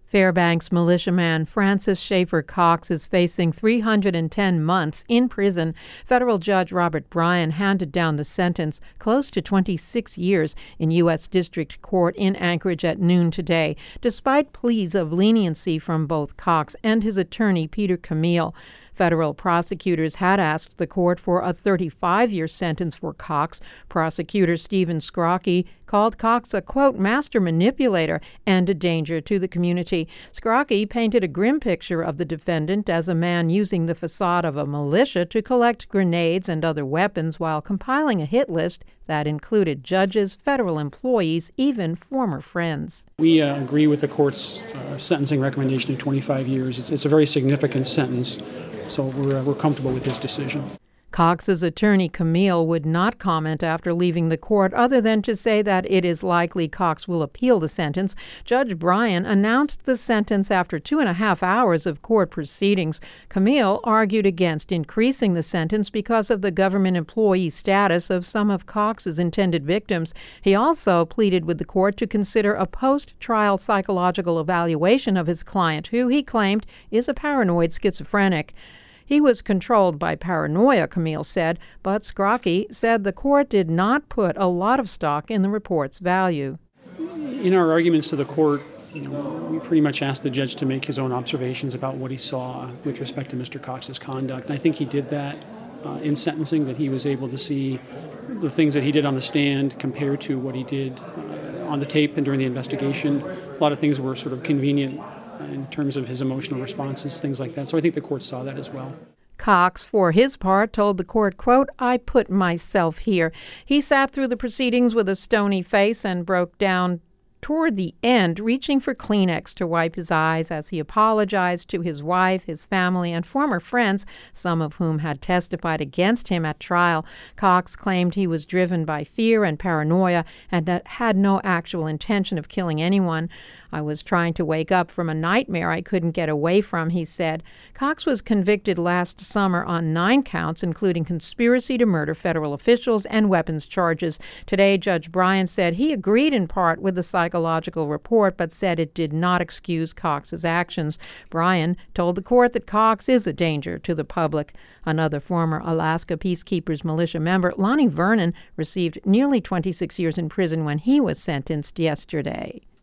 Fairbanks militiaman Francis Schaefer Cox is facing 310 months in prison. Federal Judge Robert Bryan handed down the sentence, close to 26 years, in U.S. District Court in Anchorage at noon today, despite pleas of leniency from both Cox and his attorney, Peter Camille. Federal prosecutors had asked the court for a 35-year sentence for Cox. Prosecutor Stephen Scrocchi called Cox a, quote, master manipulator and a danger to the community. Scrocchi painted a grim picture of the defendant as a man using the facade of a militia to collect grenades and other weapons while compiling a hit list that included judges, federal employees, even former friends. We agree with the court's sentencing recommendation of 25 years. It's a very significant sentence. So we're comfortable with his decision. Cox's attorney, Camille, would not comment after leaving the court other than to say that it is likely Cox will appeal the sentence. Judge Bryan announced the sentence after 2.5 hours of court proceedings. Camille argued against increasing the sentence because of the government employee status of some of Cox's intended victims. He also pleaded with the court to consider a post-trial psychological evaluation of his client, who he claimed is a paranoid schizophrenic. He was controlled by paranoia, Camille said, but Scrocchi said the court did not put a lot of stock in the report's value. In our arguments to the court, we pretty much asked the judge to make his own observations about what he saw with respect to Mr. Cox's conduct. And I think he did that in sentencing, that he was able to see the things that he did on the stand compared to what he did on the tape and during the investigation. A lot of things were sort of convenient in terms of his emotional responses, things like that. So I think the court saw that as well. Cox, for his part, told the court, quote, I put myself here. He sat through the proceedings with a stony face and broke down toward the end, reaching for Kleenex to wipe his eyes as he apologized to his wife, his family, and former friends, some of whom had testified against him at trial. Cox claimed he was driven by fear and paranoia and had no actual intention of killing anyone. I was trying to wake up from a nightmare I couldn't get away from, he said. Cox was convicted last summer on 9 counts, including conspiracy to murder federal officials and weapons charges. Today, Judge Bryan said he agreed in part with the psychological report, but said it did not excuse Cox's actions. Bryan told the court that Cox is a danger to the public. Another former Alaska Peacekeepers militia member, Lonnie Vernon, received nearly 26 years in prison when he was sentenced yesterday.